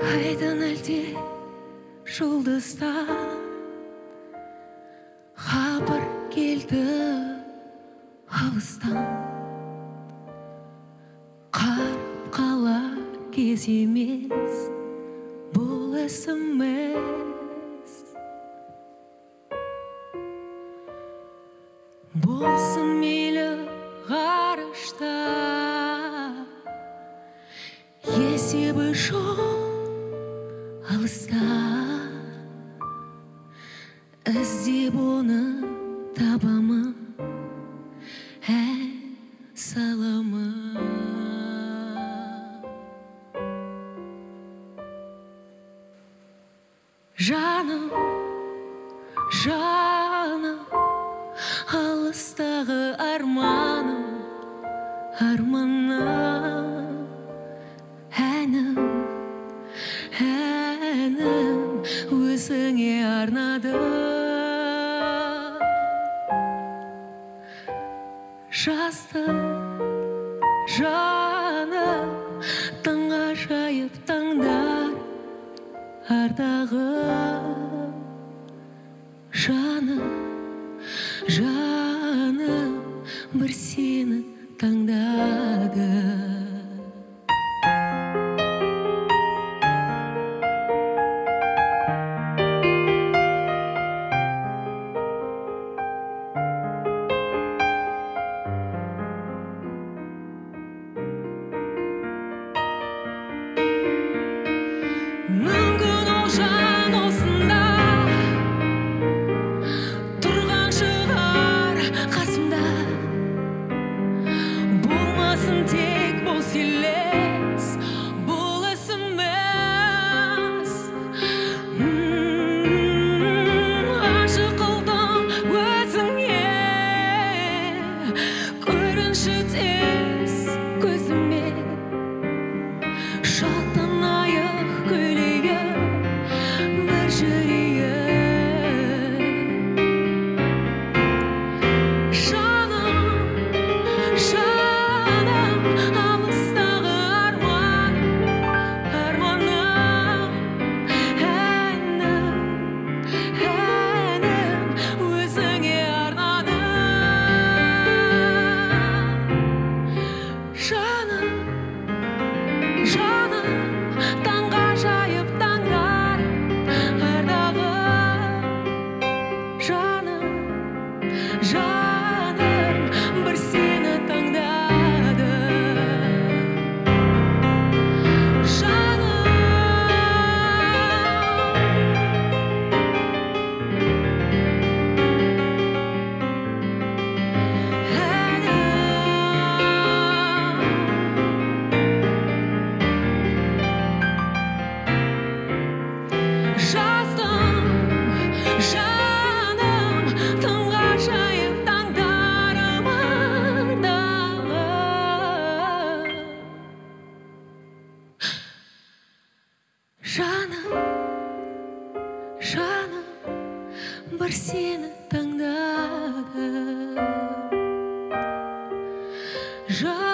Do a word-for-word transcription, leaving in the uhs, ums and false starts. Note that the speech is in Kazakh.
Айдан әлде жұлдыздар хабар келді алыстан. Қарып қалар кез емес бұл смс. Болсын мейлі ғарышта, есебі жоқ алыста. Іздеп оны табамын, ән саламын. Жаным, жаным, алыстағы арманым, арманым. Әнім, әнім, өзіңе арнадым. Жастық жаным, таңғажайып таңдар ардағым. Жаным, жаным, бір сені таңдадым. Мүмкін ол жан осында тұрған шығар қасымда. Болмасын тек бос елес, бұл смс. Ғашық қылдым өзіңе, көрінші тез көзіме. Шаттанайық көйлегі бір жүрейік. Жаным, жаным, алыстағы арманым, арманым. Әнім, әнім, өзіңе арнадым. Жаным, жаным, таңғажайып таңдар ардағым. Жаным, жаным, бір сені таңдадым. Жаным, жастым, жаным, таңғажайып таңдарым ардағым. Жаным, жаным, бір сені таңдадым.